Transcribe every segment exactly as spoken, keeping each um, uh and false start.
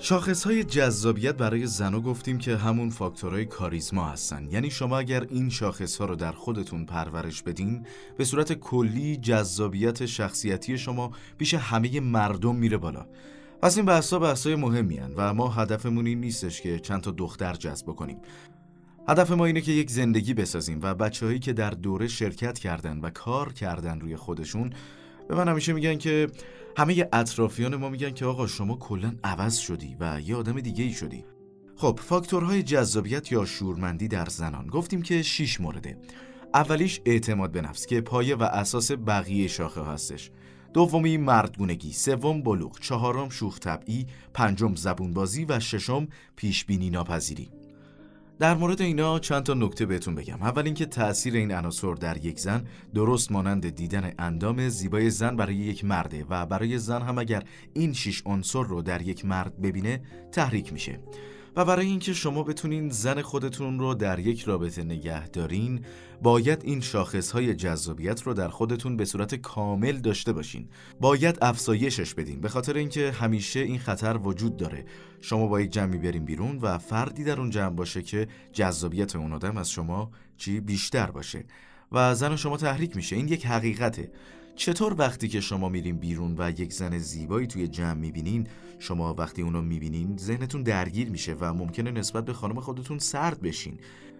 شاخصهای جذابیت برای زنو گفتیم که همون فاکتورهای کاریزما هستن. یعنی شما اگر این شاخصها رو در خودتون پرورش بدین، به صورت کلی جذابیت شخصیتی شما پیش همه مردم میره بالا. پس این بحثا بحثای مهمی هن و ما هدفمون این نیستش که چند تا دختر جذب کنیم. هدف ما اینه که یک زندگی بسازیم و بچه‌هایی که در دوره شرکت کردن و کار کردن روی خودشون به من همیشه میگن که همه اطرافیان ما میگن که آقا شما کلاً عوض شدی و یه آدم دیگه ای شدی. خب فاکتورهای جذابیت یا شورمندی در زنان گفتیم که شش مورده. اولیش اعتماد به نفس که پایه و اساس بقیه شاخه هستش. دومی مردگونگی، سوم بلوغ، چهارم شوخ طبعی، پنجم زبونبازی و ششم پیش بینی ناپذیری. در مورد اینا چند تا نکته بهتون بگم. اول اینکه تأثیر این عناصر در یک زن درست مانند دیدن اندام زیبای زن برای یک مرده و برای زن هم اگر این شش عنصر رو در یک مرد ببینه تحریک میشه. و برای اینکه شما بتونین زن خودتون رو در یک رابطه نگه دارین، باید این شاخصهای جذابیت رو در خودتون به صورت کامل داشته باشین. باید افزایشش بدین، به خاطر اینکه همیشه این خطر وجود داره شما با یک جمعی بریم بیرون و فردی در اون جمع باشه که جذابیت اون آدم از شما چی بیشتر باشه و زن شما تحریک میشه. این یک حقیقته. چطور وقتی که شما میرین بیرون و یک زن زیبایی توی جمع میبینین، شما وقتی اونو میبینین ذهنتون درگیر میشه و ممکنه نسبت به خانم خودتون سرد بشین.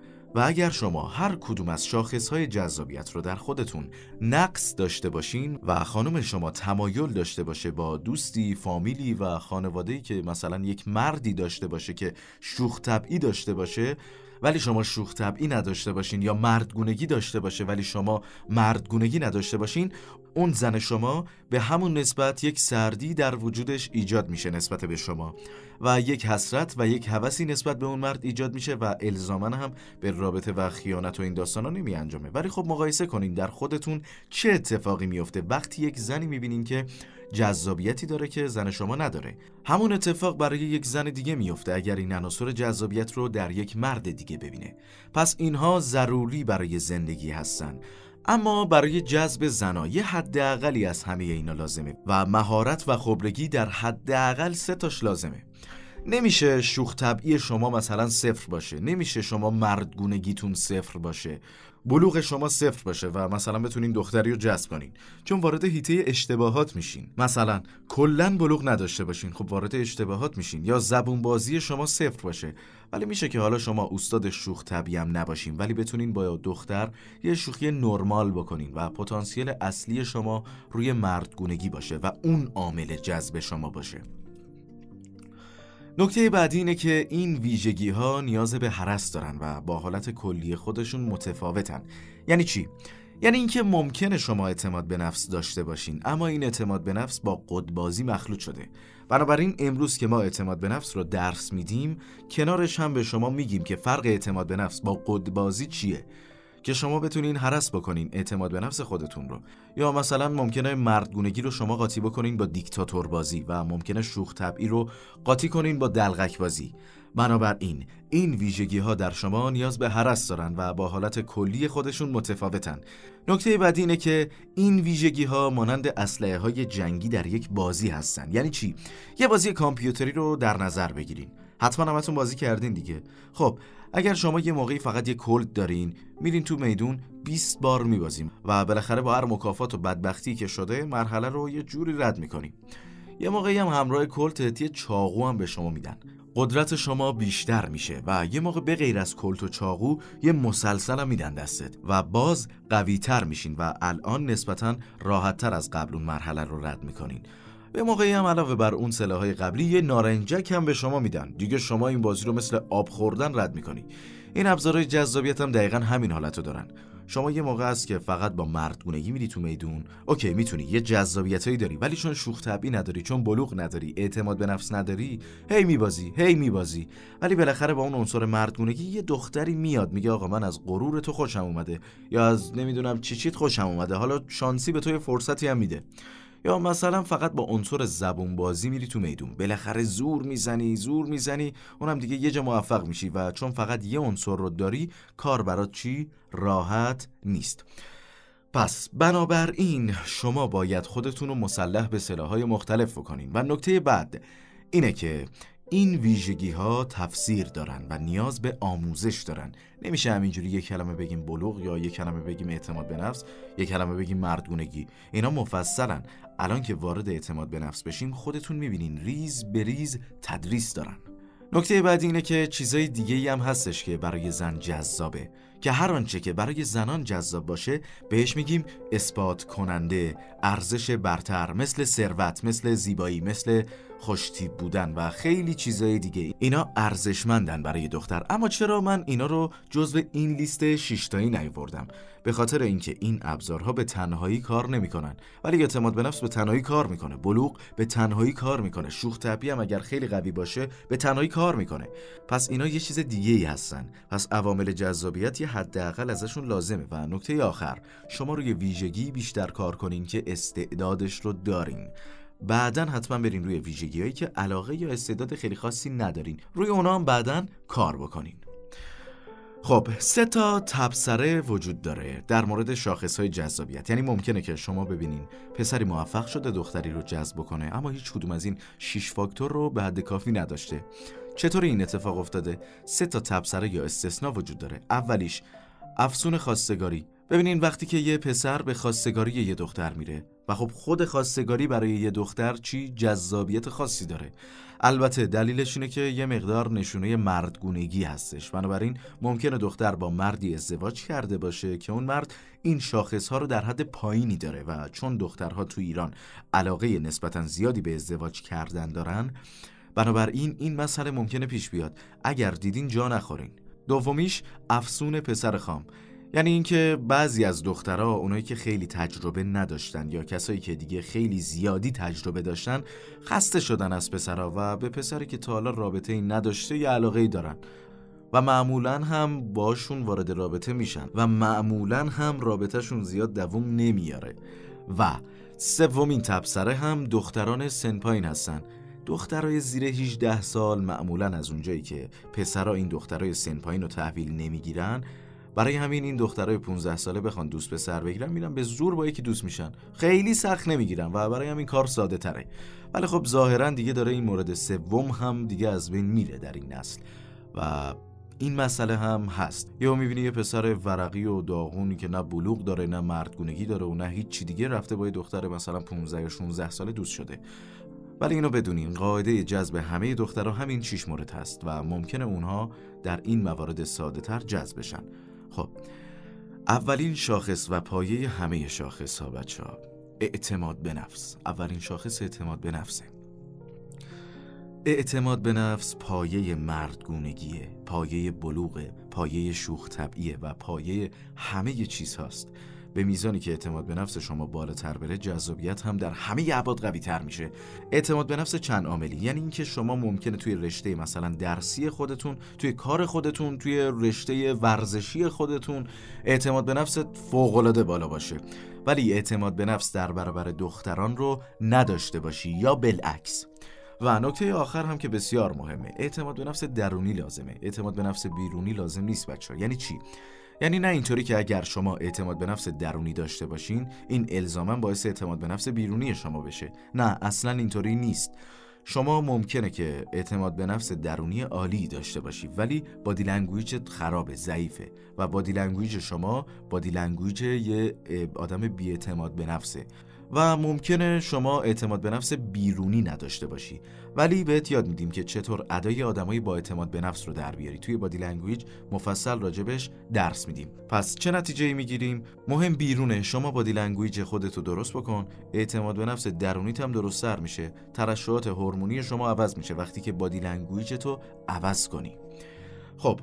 و اگر شما هر کدوم از شاخصهای جذابیت رو در خودتون نقص داشته باشین و خانم شما تمایل داشته باشه با دوستی، فامیلی و خانواده‌ای که مثلا یک مردی داشته باشه که شوخ طبعی داشته باشه ولی شما شوخ طبعی نداشته باشین، یا مردگونگی داشته باشه ولی شما مردگونگی نداشته باشین، اون زن شما به همون نسبت یک سردی در وجودش ایجاد میشه نسبت به شما و یک حسرت و یک هوسی نسبت به اون مرد ایجاد میشه و الزاماً هم به رابطه و خیانت و این داستانا نمی انجامه. ولی خب مقایسه کنین در خودتون چه اتفاقی میفته وقتی یک زنی میبینین که جذابیتی داره که زن شما نداره. همون اتفاق برای یک زن دیگه میفته اگر این عناصر جذابیت رو در یک مرد دیگه ببینه. پس اینها ضروری برای زندگی هستن. اما برای جذب زنا یه حداقلی از همه اینا لازمه و مهارت و خبرگی در حداقل سه تاش لازمه. نمیشه شوخ طبعی شما مثلا صفر باشه، نمیشه شما مردگونگیتون صفر باشه، بلوغ شما صفر باشه و مثلا بتونین دختری رو جذب کنین، چون وارد حیطه اشتباهات میشین. مثلا کلن بلوغ نداشته باشین، خب وارد اشتباهات میشین. یا زبون بازی شما صفر باشه، ولی میشه که حالا شما استاد شوخ طبعی هم نباشین ولی بتونین با دختر یه شوخی نرمال بکنین و پتانسیل اصلی شما روی مردگونگی باشه و اون عامل جذب شما باشه. نکته بعدی اینه که این ویژگی ها نیاز به هرس دارن و با حالت کلی خودشون متفاوتن. یعنی چی؟ یعنی اینکه ممکنه شما اعتماد به نفس داشته باشین اما این اعتماد به نفس با قدبازی مخلوط شده. بنابراین امروز که ما اعتماد به نفس رو درس میدیم، کنارش هم به شما میگیم که فرق اعتماد به نفس با قدبازی چیه، که شما بتونین هرس بکنین اعتماد به نفس خودتون رو. یا مثلا ممکنه مردگونگی رو شما قاطی بکنین با دیکتاتور بازی و ممکنه شوخ طبعی رو قاطی کنین با دلغک بازی. بنابراین این ویژگی ها در شما نیاز به هرس دارن و با حالت کلی خودشون متفاوتن. نکته بعدی اینه که این ویژگی ها مانند اسلحه های جنگی در یک بازی هستن. یعنی چی؟ یه بازی کامپیوتری رو در نظر بگیرین. حتما همتون بازی کردین دیگه. خب اگر شما یه موقعی فقط یه کلت دارین، میرین تو میدون بیست بار میبازیم و بالاخره با هر مکافات و بدبختی که شده مرحله رو یه جوری رد میکنیم. یه موقعی هم همراه کلتت یه چاقو هم به شما میدن. قدرت شما بیشتر میشه و یه موقع به غیر از کلت و چاقو یه مسلسل هم میدن دستت و باز قوی تر میشین و الان نسبتاً راحت تر از قبل اون مرحله رو رد میکنین. به موقعی هم علاوه بر اون سلاح‌های قبلی یه نارنجک هم به شما میدن. دیگه شما این بازی رو مثل آب خوردن رد میکنی. این ابزارهای جذابیت هم دقیقاً همین حالتو دارن. شما یه موقع است که فقط با مردگونگی میری تو میدون، اوکی میتونی یه جذابیتایی داری ولی چون شوخ طبعی نداری، چون بلوغ نداری، اعتماد به نفس نداری، هی میبازی هی میبازی ولی بالاخره با اون عنصر مردگونگی یه دختری میاد میگه آقا من از غرور تو خوشم اومده یا از نمیدونم چی چیت خوشم اومده، حالا شانسی به تو یه فرصتی هم میده. یا مثلا فقط با عنصر زبون بازی میری تو میدون، بالاخره زور میزنی زور میزنی اونم دیگه یه جا موفق میشی و چون فقط یه عنصر رو داری کار برات چی راحت نیست. پس بنابراین شما باید خودتون رو مسلح به سلاح‌های مختلف بکنین. و نکته بعد اینه که این ویژگی ها تفسیر دارن و نیاز به آموزش دارن. نمیشه همینجوری یک کلمه بگیم بلوغ یا یک کلمه بگیم اعتماد به نفس، یک کلمه بگیم مردگونگی. اینا مفصلن. الان که وارد اعتماد به نفس بشیم خودتون میبینین ریز به ریز تدریس دارن. نکته بعدی اینه که چیزای دیگه‌ای هم هستش که برای زن جذابه، که هر آنچه که برای زنان جذاب باشه بهش میگیم اثبات کننده، ارزش برتر، مثل ثروت، مثل زیبایی، مثل خوش‌تیپ بودن و خیلی چیزای دیگه. اینا ارزشمندن برای دختر. اما چرا من اینا رو جزو این لیست شش تایی نیاوردم؟ به خاطر اینکه این ابزارها به تنهایی کار نمیکنن، ولی اعتماد به نفس به تنهایی کار میکنه، بلوغ به تنهایی کار میکنه، شوخ طبعی هم اگر خیلی قوی باشه به تنهایی کار میکنه. پس اینا یه چیز دیگه ای هستن. پس عوامل جذابیت یه حداقل ازشون لازمه. و نکته آخر، شما روی ویژگی بیشتر کار کنین که استعدادش رو دارین. بعدن حتما برین روی ویژگی‌هایی که علاقه یا استعداد خیلی خاصی ندارین، روی اونا هم بعدن کار بکنین. خب سه تا تبصره وجود داره در مورد شاخص‌های جذابیت. یعنی ممکنه که شما ببینین پسری موفق شده دختری رو جذب کنه، اما هیچ کدوم از این شش فاکتور رو به حد کافی نداشته. چطور این اتفاق افتاده؟ سه تا تبصره یا استثناء وجود داره. اولیش افسون خواستگاری. ببینین وقتی که یه پسر به خواستگاری یه دختر میره و خب خود خواستگاری برای یه دختر چی جذابیت خاصی داره. البته دلیلش اینه که یه مقدار نشونه مردگونگی هستش. بنابراین ممکنه دختر با مردی ازدواج کرده باشه که اون مرد این شاخصها رو در حد پایینی داره و چون دخترها تو ایران علاقه نسبتاً زیادی به ازدواج کردن دارن، بنابراین این مسئله ممکنه پیش بیاد. اگر دیدین جا نخورین. دومیش افسون پسر خام. یعنی اینکه بعضی از دخترها، اونایی که خیلی تجربه نداشتن یا کسایی که دیگه خیلی زیادی تجربه داشتن، خسته شدن از پسرها و به پسری که تا حالا رابطه‌ای نداشته یه علاقه‌ای دارن و معمولاً هم باشون وارد رابطه میشن و معمولاً هم رابطهشون زیاد دوام نمیاره. و سومین تبصره هم دختران سن پایین هستن. دخترای زیر هجده سال معمولاً از اونجایی که پسرها این دخترای سن پایین رو تحویل نمیگیرن، برای همین این دخترای پانزده ساله بخوان دوست پسر بگیرن میرن به زور با یکی دوست میشن، خیلی سخت نمیگیرن و برای همین کار ساده تره. ولی خب ظاهرا دیگه داره این مورد سوم هم دیگه از بین میره در این نسل و این مسئله هم هست. یا میبینی یه پسر ورقی و داغونی که نه بلوغ داره نه مردگونگی داره و نه هیچ چی دیگه، رفته با یه دختر مثلا پانزده یا شانزده ساله دوست شده. ولی اینو بدونین قاعده جذب همه دخترها همین شش مورد هست و ممکنه اونها در این موارد ساده تر جذب بشن. خب اولین شاخص و پایه همه شاخص ها بچه ها، اعتماد به نفس. اولین شاخص اعتماد به نفسه. اعتماد به نفس پایه مردگونگیه، پایه بلوغه، پایه شوخ طبعیه و پایه همه چیز هاست. به میزانی که اعتماد به نفس شما بالاتر بره، جذابیت هم در همه ابعاد قوی تر میشه. اعتماد به نفس چند عاملی، یعنی اینکه شما ممکنه توی رشته مثلا درسی خودتون، توی کار خودتون، توی رشته ورزشی خودتون اعتماد به نفس فوق‌العاده بالا باشه، ولی اعتماد به نفس در برابر دختران رو نداشته باشی یا بالعکس. و نکته آخر هم که بسیار مهمه، اعتماد به نفس درونی لازمه، اعتماد به نفس بیرونی لازم نیست بچه‌ها. یعنی چی؟ یعنی نه اینطوری که اگر شما اعتماد به نفس درونی داشته باشین این الزاما باعث اعتماد به نفس بیرونی شما بشه. نه اصلا اینطوری نیست. شما ممکنه که اعتماد به نفس درونی عالی داشته باشی ولی بادی لنگویجت خرابه، ضعیفه و بادی لنگویج شما بادی لنگویج یه آدم بی اعتماد به نفسه و ممکنه شما اعتماد به نفس بیرونی نداشته باشی، ولی بهت یاد میدیم که چطور ادای آدمای با اعتماد به نفس رو در بیاری. توی بادی لنگویج مفصل راجبش درس میدیم. پس چه نتیجه‌ای میگیریم؟ مهم بیرونه. شما بادی لنگویج خودتو درست بکن، اعتماد به نفس درونیت هم درست‌تر میشه. ترشحات هورمونی شما عوض میشه وقتی که بادی لنگویجتو عوض کنی. خب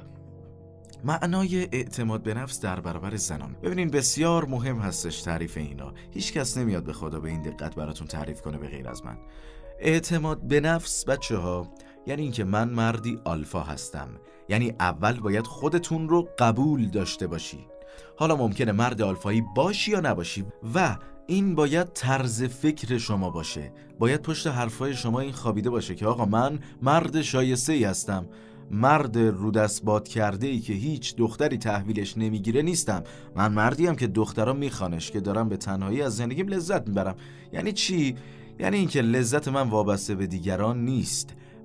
معنای اعتماد به نفس در برابر زنان. ببینین بسیار مهم هستش تعریف اینا. هیچ کس نمیاد به خدا به این دقت براتون تعریف کنه به غیر از من. اعتماد به نفس بچه ها یعنی اینکه من مردی آلفا هستم. یعنی اول باید خودتون رو قبول داشته باشی. حالا ممکنه مرد آلفایی باشی یا نباشی و این باید طرز فکر شما باشه. باید پشت حرفای شما این خوابیده باشه که آقا من مرد شایسته‌ای هستم، مرد رو دست باد کرده ای که هیچ دختری تحویلش نمیگیره نیستم. من مردیم که دخترها میخوانش، که دارم به تنهایی از زندگیم لذت میبرم. یعنی چی؟ یعنی اینکه لذت من وابسته به دیگران نیست،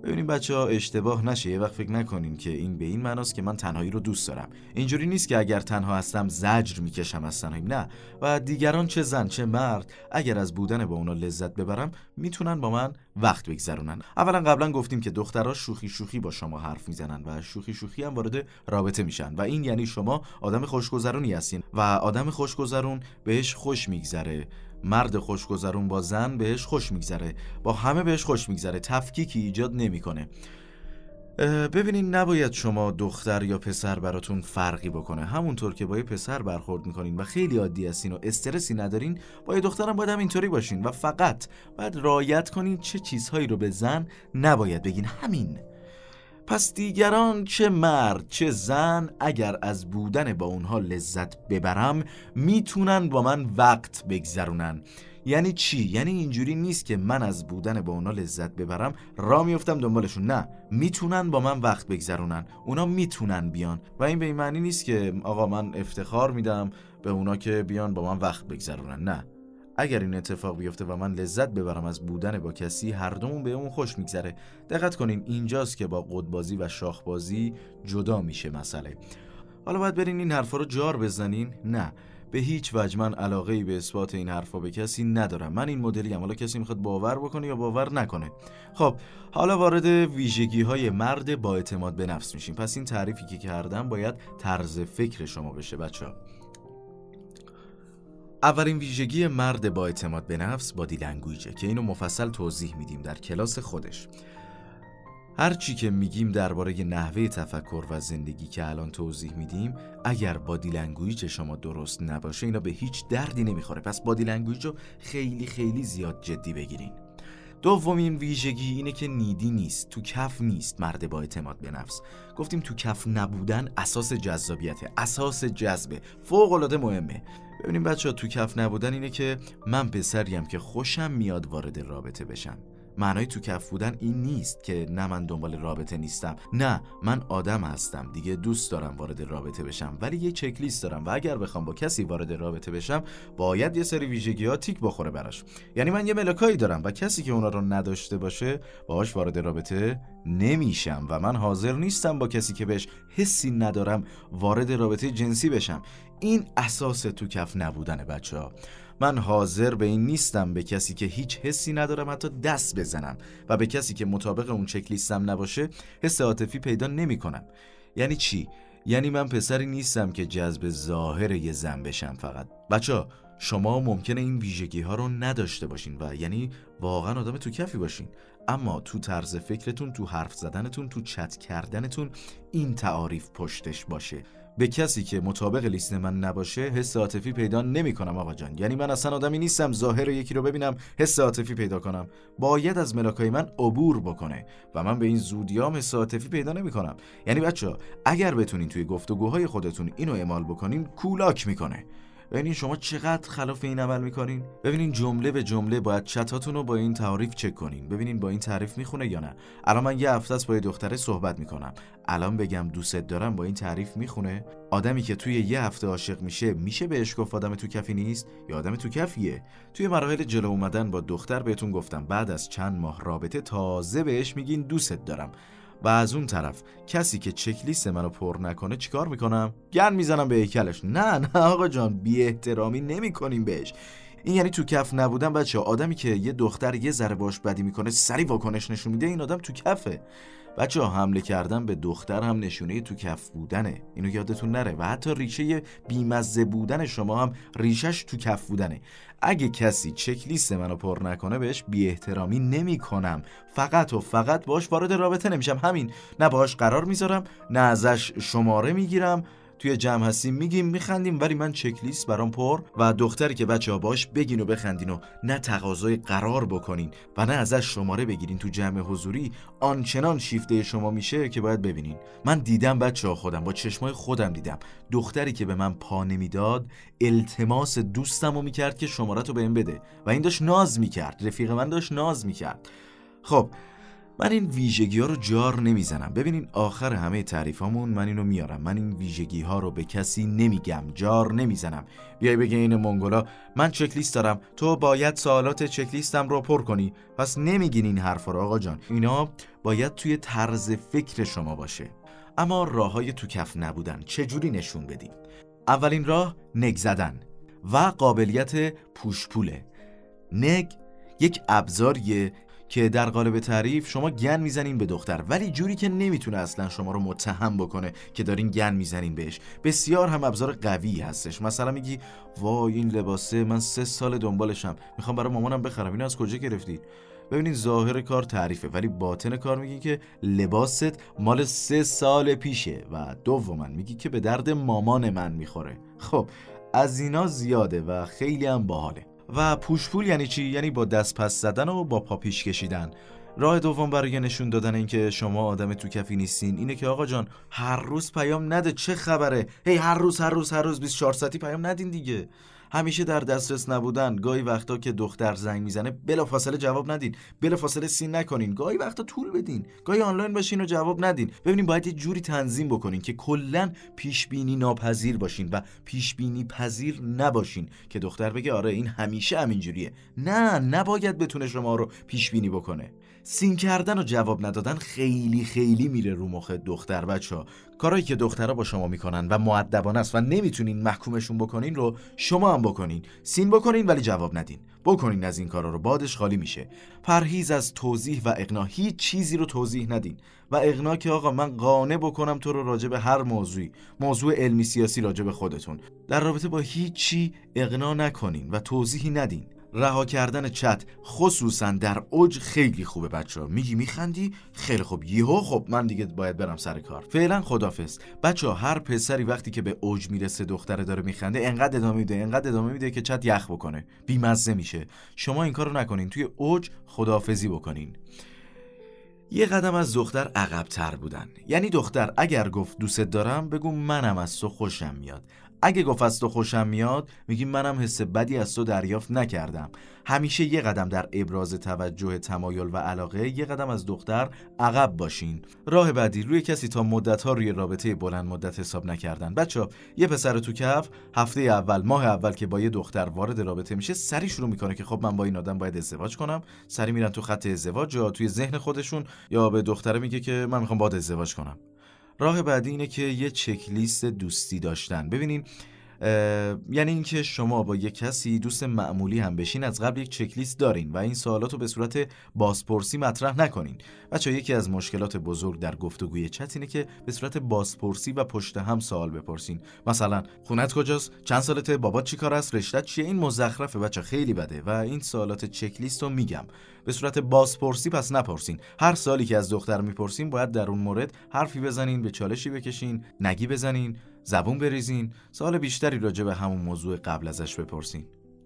ببینین بچه‌ها اشتباه نشه، یه وقت فکر نکنین که این به این معناست که من تنهایی رو دوست دارم. اینجوری نیست که اگر تنها هستم زجر میکشم از تنهایی، نه. و دیگران چه زن چه مرد اگر از بودن با اونا لذت ببرم میتونن با من وقت بگذرونن. اولا قبلا گفتیم که دخترها شوخی شوخی با شما حرف میزنن و شوخی شوخی هم وارد رابطه میشن و این یعنی شما آدم خوشگذرونی هستین و آدم خوشگذرون بهش خوش میگذره. مرد خوشگذرون با زن بهش خوش میگذره، با همه بهش خوش میگذره، تفکیکی ایجاد نمیکنه. ببینین نباید شما دختر یا پسر براتون فرقی بکنه. همونطور که با یه پسر برخورد میکنین و خیلی عادی هستین و استرسی ندارین، با یه دخترم باید هم اینطوری باشین و فقط باید رعایت کنین چه چیزهایی رو به زن نباید بگین. همین. پس دیگران چه مرد چه زن اگر از بودن با اونها لذت ببرم میتونن با من وقت بگذرونن. یعنی چی؟ یعنی اینجوری نیست که من از بودن با اونا لذت ببرم راه میفتم دنبالشون، نه، میتونن با من وقت بگذرونن، اونا میتونن بیان و این به این معنی نیست که آقا من افتخار میدم به اونا که بیان با من وقت بگذرونن، نه. اگر این اتفاق بیفته و من لذت ببرم از بودن با کسی، هر دومون به اون خوش میگذره. دقت کنین اینجاست که با قطبازی و شاخبازی جدا میشه مسئله. حالا باید برین این حرفا رو جار بزنین؟ نه، به هیچ وجه من علاقه‌ای به اثبات این حرفا به کسی ندارم. من این مدلی ام، حالا کسی میخواد باور بکنه یا باور نکنه. خب حالا وارد ویژگی‌های مرد با اعتماد به نفس میشیم. پس این تعریفی که کردم باید طرز فکر شما بشه بچه‌ها. اولین ویژگی مرد با اعتماد به نفس بادی لنگویجه که اینو مفصل توضیح میدیم در کلاس خودش. هر چی که میگیم درباره نحوه تفکر و زندگی که الان توضیح میدیم، اگر بادی لنگویج شما درست نباشه اینا به هیچ دردی نمیخوره. پس بادی لنگویج رو خیلی خیلی زیاد جدی بگیرین. دومین ویژگی اینه که نیدی نیست، تو کف نیست. مرد با اعتماد به نفس گفتیم تو کف نبودن اساس جذابیته، اساس جذبه، فوق العاده مهمه. ببینیم بچه‌ها، تو کف نبودن اینه که من پسریم که خوشم میاد وارد رابطه بشم. معنای تو کف بودن این نیست که نه من دنبال رابطه نیستم، نه، من آدم هستم دیگه، دوست دارم وارد رابطه بشم، ولی یه چک لیست دارم و اگر بخوام با کسی وارد رابطه بشم باید یه سری ویژگی‌ها تیک بخوره براش. یعنی من یه ملکایی دارم و کسی که اونا رو نداشته باشه باهاش وارد رابطه نمیشم و من حاضر نیستم با کسی که بهش حسی ندارم وارد رابطه جنسی بشم. این اساس تو کف نبودنه بچه‌ها. من حاضر به این نیستم به کسی که هیچ حسی ندارم حتی دست بزنم و به کسی که مطابق اون چک لیستم نباشه حس عاطفی پیدا نمی کنم. یعنی چی؟ یعنی من پسری نیستم که جذب ظاهر یه زن بشم فقط. بچه‌ها شما ممکنه این ویژگی ها رو نداشته باشین و یعنی واقعا آدم تو کفی باشین، اما تو طرز فکرتون، تو حرف زدنتون، تو چت کردنتون این تعاریف پشتش باشه. به کسی که مطابق لیست من نباشه حس عاطفی پیدا نمی کنم آقا جان. یعنی من اصلا آدمی نیستم ظاهر یکی رو ببینم حس عاطفی پیدا کنم. باید از ملاکای من عبور بکنه و من به این زودیام حس عاطفی پیدا نمی کنم. یعنی بچه‌ها اگر بتونین توی گفتگوهای خودتون اینو اعمال بکنین کولاک میکنه. ببینین شما چقدر خلاف این عمل میکنین. ببینین جمله به جمله باید چتاتون رو با این تعریف چک کنین، ببینین با این تعریف میخونه یا نه. الان من یه هفته است با یه دختره صحبت میکنم، الان بگم دوست دارم با این تعریف میخونه؟ آدمی که توی یه هفته عاشق میشه میشه بهش گفت آدم تو کفی نیست یا آدم تو کفیه؟ توی مراحل جلو اومدن با دختر بهتون گفتم بعد از چند ماه رابطه تازه بهش میگین دوست دارم. و از اون طرف کسی که چک لیست منو پر نکنه چیکار میکنم؟ گن میزنم به هیکلش. نه نه آقا جان، بی احترامی نمیکنیم بهش. این یعنی تو کف نبودن بچه‌ها. آدمی که یه دختر یه ذره باش بدی میکنه سری واکنش نشون میده، این آدم تو کفه. بچه‌ها حمله کردن به دختر هم نشونه تو کف بودنه، اینو یادتون نره. و حتی ریشه بیمزه بودن شما هم ریشش تو کف بودنه. اگه کسی چک لیست منو پر نکنه بهش بی احترامی نمی کنم، فقط و فقط باش وارد رابطه نمیشم. همین. نه باش قرار میذارم، نه ازش شماره میگیرم، توی جمع هستیم میگیم میخندیم ولی من چک لیست برام پر. و دختری که بچه‌ها باش بگین و بخندین و نه تقاضای قرار بکنین و نه ازش شماره بگیرین تو جمع حضوری، آنچنان شیفته شما میشه که باید ببینین. من دیدم بچه‌ها، خودم با چشمای خودم دیدم دختری که به من پا نمیداد التماس دوستمو میکرد که شماره‌تو بهم بده و این داشت ناز میکرد، رفیق من داشت ناز میکرد. خب من این ویژگی ها رو جار نمیزنم. ببینین آخر همه تعریفامون من اینو میارم، من این ویژگی ها رو به کسی نمیگم، جار نمیزنم. بیای بگه این منگولا من چک لیست دارم، تو باید سوالات چک لیستم رو پر کنی، پس نمیگین این حرفا رو آقا جان. اینا باید توی طرز فکر شما باشه. اما راههای تو کف نبودن چجوری نشون بدیم؟ اولین راه نگ زدن و قابلیت پوش پوله. نگ یک ابزاریه که در قالب تعریف شما گن میزنین به دختر، ولی جوری که نمیتونه اصلا شما رو متهم بکنه که دارین گن میزنین بهش. بسیار هم ابزار قوی هستش. مثلا میگی وای این لباسه من سه سال دنبالشم، میخوام برای مامانم بخرم، اینو از کجا گرفتی؟ ببینین ظاهر کار تعریفه، ولی باطن کار میگی که لباست مال سه سال پیشه و دوما میگی که به درد مامان من میخوره. خب از اینا زیاده و خیلی هم باحاله. و پوش پول یعنی چی؟ یعنی با دست پس زدن و با پا پیش کشیدن. راه دوم برای نشون دادن این که شما آدم تو کفی نیستین اینه که آقا جان هر روز پیام نده، چه خبره؟ هی هر روز هر روز هر روز بیست و چهار ساعتی پیام ندین دیگه. همیشه در دسترس نبودن. گاهی وقتا که دختر زنگ میزنه بلافاصله جواب ندین، بلافاصله سین نکنین. گاهی وقتا طول بدین، گاهی آنلاین باشین و جواب ندین. ببینین باید یه جوری تنظیم بکنین که کلا پیش بینی ناپذیر باشین و پیش بینی پذیر نباشین که دختر بگه آره این همیشه همینجوریه. نه، نباید بتونه شما رو پیش بینی بکنه. سین کردن و جواب ندادن خیلی خیلی میره رو مخ دختر. بچه‌ها کارهایی که دخترها با شما میکنن و مؤدبانه است و نمیتونین محکومشون بکنین رو شما هم بکنین. سین بکنین ولی جواب ندین. بکنین از این کارا رو، بادش خالی میشه. پرهیز از توضیح و اقناع. هیچ چیزی رو توضیح ندین. و اقناع که آقا من قانع بکنم تو رو راجع به هر موضوعی، موضوع علمی سیاسی راجع به خودتون، در رابطه با هیچی اقناع نکنین و توضیحی ندین. رها کردن چت خصوصا در اوج خیلی خوبه بچه‌ها. میگی میخندی خیلی خوب، یهو خب من دیگه باید برم سر کار، فعلا خدافظ. بچه‌ها هر پسری وقتی که به اوج میرسه دختره داره میخنده انقدر ادامه میده انقدر ادامه میده که چت یخ بکنه، بیمزه میشه. شما این کارو نکنین، توی اوج خداحافظی بکنین. یه قدم از دختر عقب‌تر بودن. یعنی دختر اگر گفت دوست دارم بگو منم از تو خوشم میاد. اگه گفت از تو خوشم میاد میگی منم حس بدی از تو دریافت نکردم. همیشه یه قدم در ابراز توجه، تمایل و علاقه یه قدم از دختر عقب باشین. راه بعدی روی کسی تا مدت‌ها روی رابطه بلند مدت حساب نکردن. بچه‌ها یه پسر تو کف هفته اول، ماه اول که با یه دختر وارد رابطه میشه سری شروع میکنه که خب من با این آدم باید ازدواج کنم. سری میرن تو خط ازدواج یا توی ذهن خودشون یا به دختره میگه که من میخوام باهات ازدواج کنم. راه بعدی اینه که یه چک لیست دوستی داشتن. ببینین یعنی اینکه شما با یک کسی دوست معمولی هم بشین از قبل یک چک لیست دارین و این سوالات رو به صورت بازپرسی مطرح نکنین. بچه‌ها یکی از مشکلات بزرگ در گفتگوی چت اینه که به صورت بازپرسی و پشت هم سوال بپرسین. مثلا خونت کجاست؟ چند سالته؟ بابات چیکار است؟ رشته‌ت چیه؟ این مزخرفه بچه، خیلی بده. و این سوالات چک لیست رو میگم به صورت بازپرسی پس نپرسین. هر سالی که از دختر میپرسین باید در اون مورد حرفی بزنین، به چالشی بکشین، نگی بزنین، زبون بریزین، سوال بیشتری راجع به همون موضوع قبل ازش بپرسین.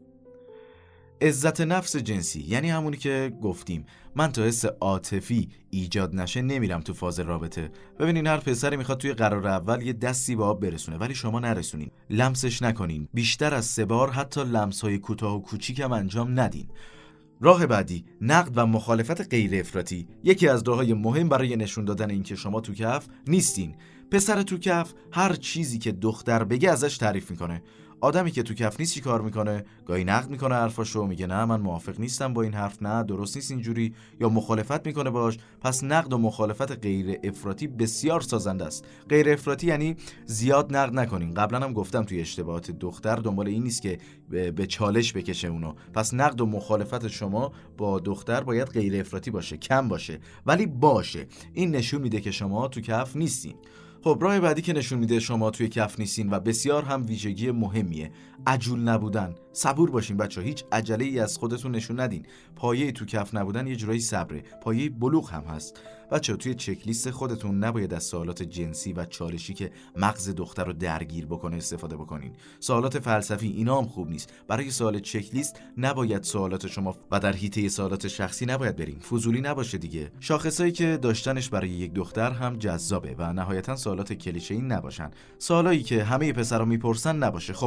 عزت نفس جنسی یعنی همونی که گفتیم من تا حس عاطفی ایجاد نشه نمیرم تو فاز رابطه. ببینین هر پسری میخواد توی قرار اول یه دستی به آب برسونه ولی شما نرسونین، لمسش نکنین، بیشتر از سه بار حتی لمس‌های کوتاه و کوچیک هم انجام ندین. راه بعدی نقد و مخالفت غیر افراطی. یکی از راههای مهم برای نشون دادن اینکه شما تو کف نیستین. پسر تو کف هر چیزی که دختر بگه ازش تعریف میکنه. آدمی که تو کف نیست چی کار میکنه؟ گاهی نقد میکنه حرفاشو، میگه نه من موافق نیستم با این حرف، نه درست نیست اینجوری، یا مخالفت میکنه باش. پس نقد و مخالفت غیر افراطی بسیار سازنده است. غیر افراطی یعنی زیاد نقد نکنین. قبلا هم گفتم توی اشتباهات دختر دنبال این نیست که به چالش بکشه اونو. پس نقد و مخالفت شما با دختر باید غیر افراطی باشه، کم باشه ولی باشه. این نشون میده که شما تو کف نیستین. خب راه بعدی که نشون میده شما توی کف نیستین و بسیار هم ویژگی مهمیه، عجول نبودن. صبور باشین بچه‌ها، هیچ عجله‌ای از خودتون نشون ندین. پایه تو کف نبودن یه جورایی صبره، پایه بلوغ هم هست. بچه‌ها توی چک لیست خودتون نباید از سوالات جنسی و چالشی که مغز دختر رو درگیر بکنه استفاده بکنین. سوالات فلسفی اینا هم خوب نیست. برای سوال چک لیست نباید سوالات شما و در حیطه سوالات شخصی نباید بریم. فضولی نباشه دیگه. شاخصایی که داشتنش برای یک دختر هم جذابه و نهایتاً سوالات کلیشه‌ای نباشن. سوالایی که همه پسرا میپرسن نباشه. خب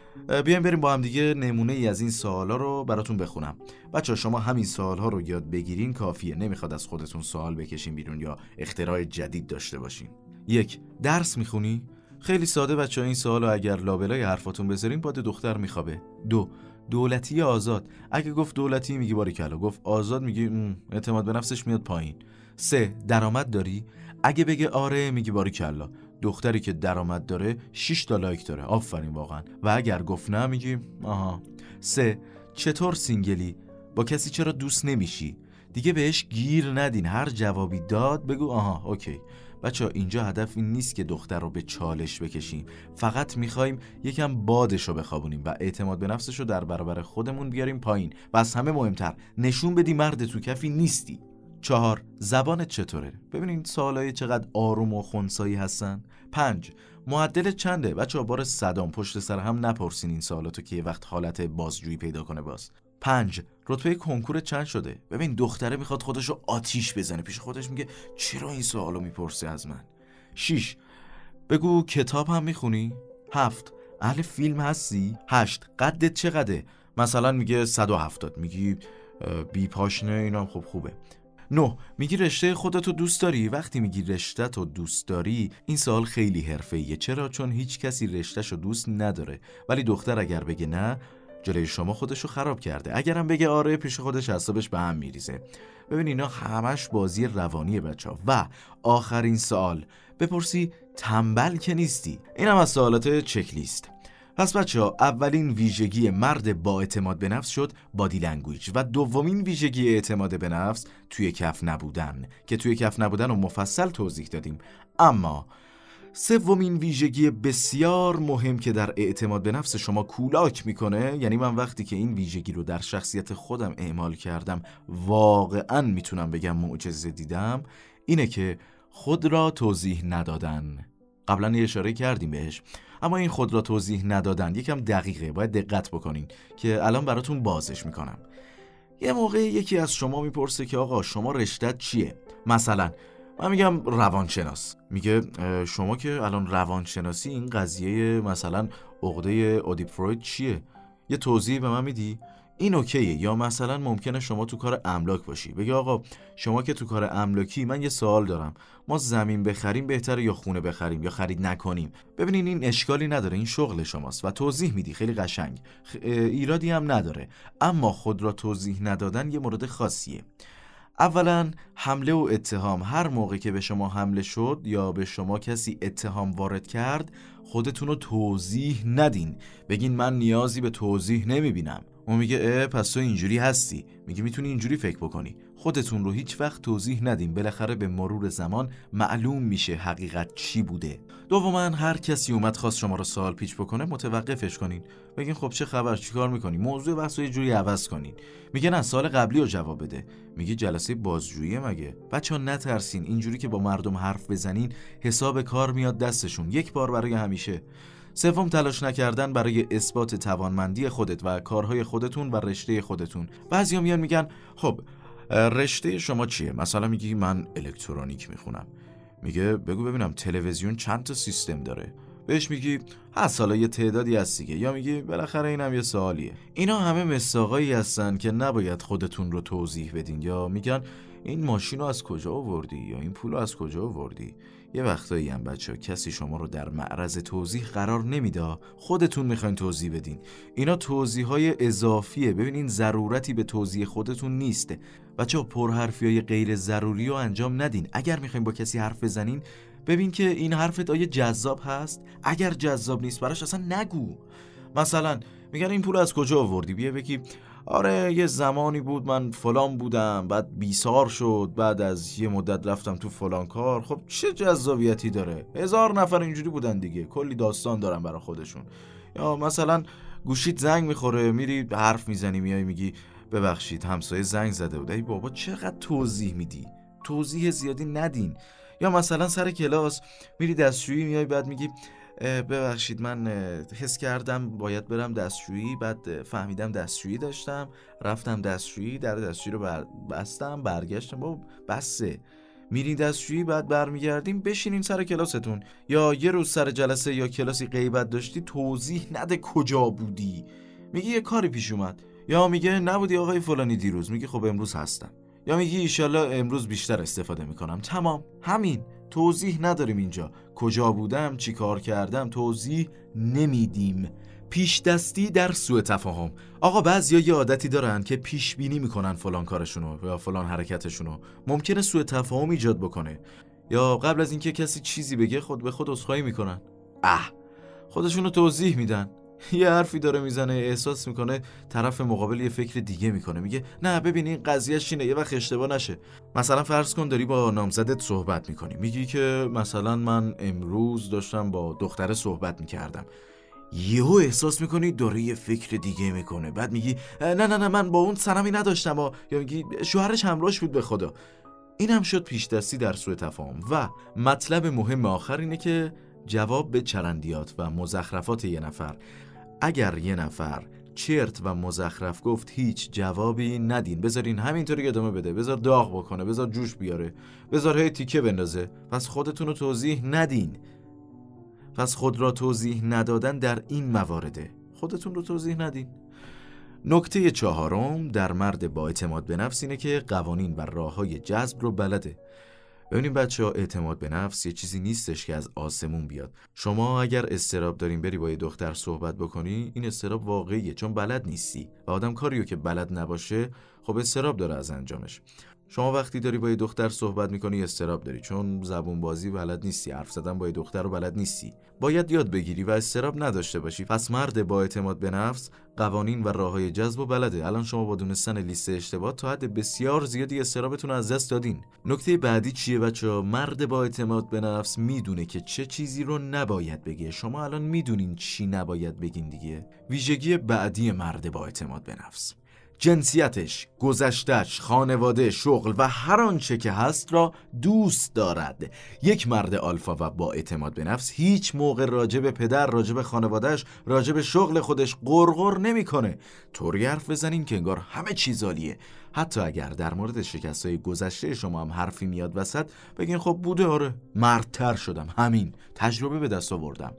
بیایم بریم با هم دیگه نمونه ای از این سوالا رو براتون بخونم. بچه‌ها شما همین سوال‌ها رو یاد بگیرین کافیه، نمیخواد از خودتون سوال بکشین بیرون یا اختراع جدید داشته باشین. یک، درس میخونی؟ خیلی ساده بچه‌ها، این سوالو اگر لابلای حرفاتون بذارین باد دختر میخوابه. دو، دولتی یا آزاد؟ اگه گفت دولتی میگی باریکلا، گفت آزاد میگی اعتماد به نفسش میاد پایین. سه، درآمد داری؟ اگه بگه آره میگی باریکلا، دختری که درآمد داره شش تا لایک داره، آفرین واقعا. و اگر گفت نه میگی آها. سه، چطور سینگلی؟ با کسی چرا دوست نمیشی؟ دیگه بهش گیر ندین، هر جوابی داد بگو آها اوکی. بچه ها اینجا هدف این نیست که دختر رو به چالش بکشیم، فقط میخوایم یکم بادش رو بخوابونیم و اعتماد به نفسش رو در برابر خودمون بیاریم پایین و از همه مهمتر نشون بدی مرد تو کفی نیستی. چهار، زبانت چطوره؟ ببینین سوالای چقدر آروم و خنثایی هستن. پنج، معدل چنده؟ بچه‌ها بار صدام پشت سر هم نپرسین این سوالاتو که یه وقت حالت بازجویی پیدا کنه. باز پنج، رتبه کنکور چند شده؟ ببین دختره میخواد خودشو آتیش بزنه، پیش خودش میگه چرا این سوالو میپرسه از من. شش، بگو کتاب هم میخونی؟ هفت، اهل فیلم هستی؟ هشت، قدت چقدره؟ مثلا میگه صد و هفتاد، میگی بی پاشنه، اینم خب خوبه. نه، میگی رشته خودتو دوست داری؟ وقتی میگی رشته تو دوست داری این سوال خیلی حرفه‌ایه. چرا؟ چون هیچ کسی رشتهشو دوست نداره، ولی دختر اگر بگه نه جلوی شما خودشو خراب کرده، اگرم بگه آره پیش خودش حسابش به هم میریزه. ببین اینا همش بازی روانیه بچه‌ها. و آخرین سوال، بپرسی تنبل که نیستی؟ اینم از سوالات چک لیست. پس بچه‌ها اولین ویژگی مرد با اعتماد به نفس شد بادی لنگویج و دومین ویژگی اعتماد به نفس توی کف نبودن که توی کف نبودن رو مفصل توضیح دادیم. اما سومین ویژگی بسیار مهم که در اعتماد به نفس شما کولاک میکنه، یعنی من وقتی که این ویژگی رو در شخصیت خودم اعمال کردم واقعا میتونم بگم معجزه دیدم، اینه که خود را توضیح ندادن. قبلا یه اشاره کردیم بهش، اما این خود را توضیح ندادن یکم دقیقه، باید دقت بکنین که الان براتون بازش میکنم. یه موقع یکی از شما میپرسه که آقا شما رشتت چیه؟ مثلا من میگم روانشناس، میگه شما که الان روانشناسی این قضیه مثلا عقده اودیپ فروید چیه؟ یه توضیح به من میدی؟ این اوکیه. یا مثلا ممکنه شما تو کار املاک باشی، بگی آقا شما که تو کار املاکی، من یه سوال دارم، ما زمین بخریم بهتره یا خونه بخریم یا خرید نکنیم؟ ببینین این اشکالی نداره، این شغل شماست و توضیح میدی خیلی قشنگ، ایرادی هم نداره. اما خود را توضیح ندادن یه مورد خاصیه. اولا حمله و اتهام، هر موقع که به شما حمله شد یا به شما کسی اتهام وارد کرد خودتون رو توضیح ندین، بگین من نیازی به توضیح نمیبینم. اون میگه اه پس تو اینجوری هستی، میگه میتونی اینجوری فکر بکنی. خودتون رو هیچ وقت توضیح ندین، بالاخره به مرور زمان معلوم میشه حقیقت چی بوده. دوما هر کسی اومد خواست شما رو سوال پیچ بکنه متوقفش کنین، بگین خب چه خبر، چیکار میکنی، موضوع بحث رو یه جوری عوض کنین. میگه نه سوال قبلی رو جواب بده، میگه جلسه بازجویی مگه؟ بچه‌ها نترسین، اینجوری که با مردم حرف بزنین حساب کار میاد دستشون، یک بار برای همیشه. سوم تلاش نکردن برای اثبات توانمندی خودت و کارهای خودتون و رشته خودتون. بعضیا میان میگن خب رشته شما چیه؟ مثلا میگی من الکترونیک میخونم، میگه بگو ببینم تلویزیون چند تا سیستم داره؟ بهش میگی هست حالا یه تعدادی هست دیگه، یا میگی بالاخره اینم یه سوالیه. اینا همه مساقایی هستن که نباید خودتون رو توضیح بدین. یا میگن این ماشین رو از کجا آوردی، یا این پول رو از کجا آوردی. یه وقتایی هم بچه ها کسی شما رو در معرض توضیح قرار نمیده، خودتون میخواین توضیح بدین. اینا توضیح های اضافیه، ببینین ضرورتی به توضیح خودتون نیسته. بچه ها پرحرفی های غیر ضروری رو انجام ندین. اگر میخواین با کسی حرف بزنین ببین که این حرفت آیا جذاب هست، اگر جذاب نیست براش اصلا نگو. مثلا میگن این پول از کجا آوردی، بیا بگی آره یه زمانی بود من فلان بودم بعد بیسار شد، بعد از یه مدت رفتم تو فلان کار. خب چه جذابیتی داره؟ هزار نفر اینجوری بودن دیگه، کلی داستان دارن برای خودشون. یا مثلا گوشیت زنگ میخوره، میری حرف میزنی، میای میگی ببخشید همسایه زنگ زده بود. ای بابا چقدر توضیح میدی، توضیح زیادی ندین. یا مثلا سر کلاس میری دستشویی، میای بعد میگی ببخشید من حس کردم باید برم دستشویی، بعد فهمیدم دستشویی داشتم، رفتم دستشویی، در دستشویی رو بر... بستم، برگشتم. بابا بسه، میرین دستشویی بعد برمیگردین بشینین سر کلاستون، یا یه روز سر جلسه یا کلاسی غیبت داشتی توضیح نده کجا بودی، میگی یه کاری پیش اومد، یا میگه نبودی آقای فلانی دیروز، میگی خب امروز هستم، یا میگی ایشالله امروز بیشتر استفاده میکنم. تمام، همین. توضیح نداریم اینجا، کجا بودم، چی کار کردم، توضیح نمیدیم. پیش دستی در سوء تفاهم. آقا بعضیا یه عادتی دارن که پیش بینی میکنن فلان کارشونو یا فلان حرکتشونو، ممکنه سوء تفاهم ایجاد بکنه، یا قبل از اینکه کسی چیزی بگه خود به خود عذرخواهی میکنن. اه خودشونو توضیح میدن. یه حرفی داره میزنه، احساس میکنه طرف مقابل یه فکر دیگه میکنه، میگه نه ببین این قضیهش اینه، یه وقت اشتباه نشه. مثلا فرض کن داری با نامزدت صحبت میکنی، میگی که مثلا من امروز داشتم با دختره صحبت میکردم، یهو احساس میکنی داره یه فکر دیگه میکنه، بعد میگی نه نه نه من با اون صنمی نداشتم ها. یا میگی شوهرش همراهش بود به خدا. این هم شد پیش دستی در سوء تفاهم. و مطلب مهم آخر اینه که جواب به چرندیات و مزخرفات یه نفر. اگر یه نفر چرت و مزخرف گفت هیچ جوابی ندین، بذارین همینطوری ادامه بده، بذار داغ بکنه، بذار جوش بیاره، بذار هی تیکه بندازه، پس خودتون رو توضیح ندین. پس خود را توضیح ندادن در این موارده، خودتون رو توضیح ندین. نکته چهارم در مرد با اعتماد به نفس اینه که قوانین و راههای جذب رو بلده. ببینیم بچه ها، اعتماد به نفس یه چیزی نیستش که از آسمون بیاد. شما اگر استراب دارین بری با یه دختر صحبت بکنی، این استراب واقعیه، چون بلد نیستی و آدم کاریو که بلد نباشه خب استراب داره از انجامش. شما وقتی داری با یه دختر صحبت میکنی استراب داری، چون زبون بازی بلد نیستی، حرف زدن با یه دختر رو بلد نیستی، باید یاد بگیری و استراب نداشته باشی. پس مرد با اعتماد به نفس قوانین و راههای جذب بلده. الان شما با دونستن لیست اشتباه تا حد بسیار زیادی استرابتون رو از دست دادین. نکته بعدی چیه بچه‌ها؟ مرد با اعتماد به نفس میدونه که چه چیزی رو نباید بگه. شما الان میدونین چی نباید بگین دیگه. ویژگی بعدی مرد با اعتماد به نفس: جنسیتش، گذشتش، خانواده، شغل و هر آنچه که هست را دوست دارد. یک مرد آلفا و با اعتماد به نفس هیچ موقع راجع به پدر، راجع به خانوادهش، راجع به شغل خودش غرغر نمیکنه. طوری حرف بزنین که انگار همه چیز عالیه. حتی اگر در مورد شکست‌های گذشته شما هم حرفی میاد وسط، بگین خب بوده، آره مردتر شدم، همین تجربه به دست آوردم.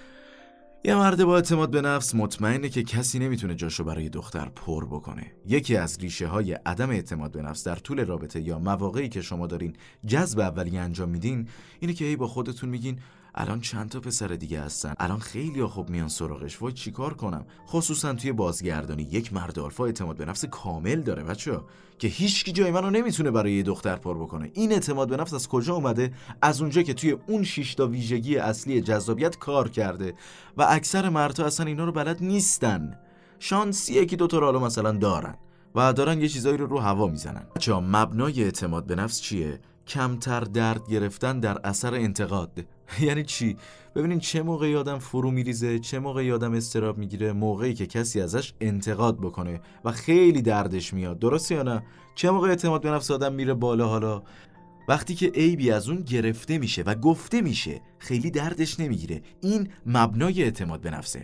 یه مرد با اعتماد به نفس مطمئنه که کسی نمیتونه جاشو برای دختر پر بکنه. یکی از ریشه های عدم اعتماد به نفس در طول رابطه یا مواقعی که شما دارین جذب اولیه انجام میدین اینه که هی با خودتون میگین الان چند تا پسر دیگه هستن، الان خیلی خوب میان سراغش، وای چیکار کنم؟ خصوصا توی بازگردانی یک مرد آلفا اعتماد به نفس کامل داره بچه‌ها، که هیچکی جای منو نمیتونه برای یه دختر پر بکنه. این اعتماد به نفس از کجا اومده؟ از اونجا که توی اون شش تا ویژگی اصلی جذابیت کار کرده و اکثر مردها اصلا اینا رو بلد نیستن. شانسیه که دو تا رالو مثلا دارن و دارن یه چیزایی رو رو هوا میزنن. بچه‌ها مبنای اعتماد به نفس چیه؟ کمتر درد گرفتن در اثر انتقاد. یعنی چی؟ ببینین چه موقعی آدم فرو میریزه، چه موقعی آدم استراب میگیره؟ موقعی که کسی ازش انتقاد بکنه و خیلی دردش میاد. درسته یا نه؟ چه موقع اعتماد به نفس آدم میره بالا؟ حالا وقتی که عیبی از اون گرفته میشه و گفته میشه، خیلی دردش نمیگیره. این مبنای اعتماد به نفسه.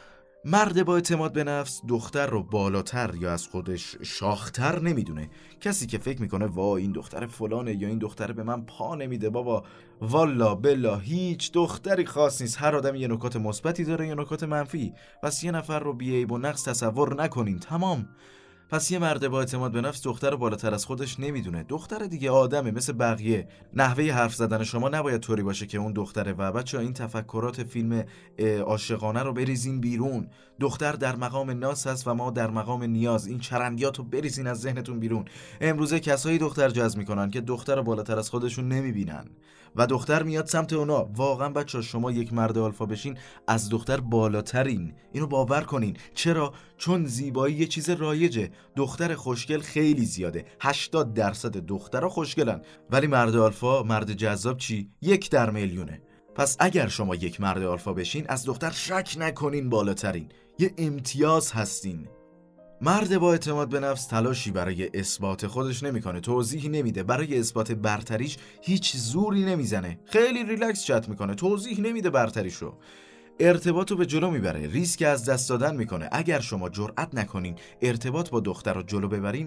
مرد با اعتماد به نفس دختر رو بالاتر یا از خودش شاختر نمیدونه. کسی که فکر میکنه وا این دختر فلانه یا این دختر به من پا نمیده، بابا والا بلا هیچ دختری خاص نیست. هر آدم یه نکات مثبتی داره یه نکات منفی. پس یه نفر رو بی عیب و نقص تصور نکنین. تمام. پس یه مرد با اعتماد به نفس دختر رو بالاتر از خودش نمیدونه. دختر دیگه آدمه مثل بقیه. نحوه حرف زدن شما نباید طوری باشه که اون دختره. و بچه‌ها این تفکرات فیلم عاشقانه رو بریزین بیرون. دختر در مقام ناز هست و ما در مقام نیاز. این چرندیات رو بریزین از ذهنتون بیرون. امروزه کسایی دختر جذب میکنن که دختر رو بالاتر از خودشون نمیبینن و دختر میاد سمت اونا. واقعا بچه‌ها شما یک مرد آلفا بشین از دختر بالاترین. اینو باور کنین. چرا؟ چون زیبایی یه چیز رایجه. دختر خوشگل خیلی زیاده. هشتاد درصد دخترها خوشگلن، ولی مرد آلفا، مرد جذاب چی؟ یک در میلیونه. پس اگر شما یک مرد آلفا بشین از دختر شک نکنین بالاترین. یه امتیاز هستین. مرد با اعتماد به نفس تلاشی برای اثبات خودش نمیکنه، توضیحی نمیده، برای اثبات برتریش هیچ زوری نمیزنه، خیلی ریلکس چت میکنه، توضیح نمیده برتریشو. ارتباطو به جلو میبره، ریسک از دست دادن میکنه. اگر شما جرئت نکنین ارتباط با دختر رو جلو ببرین،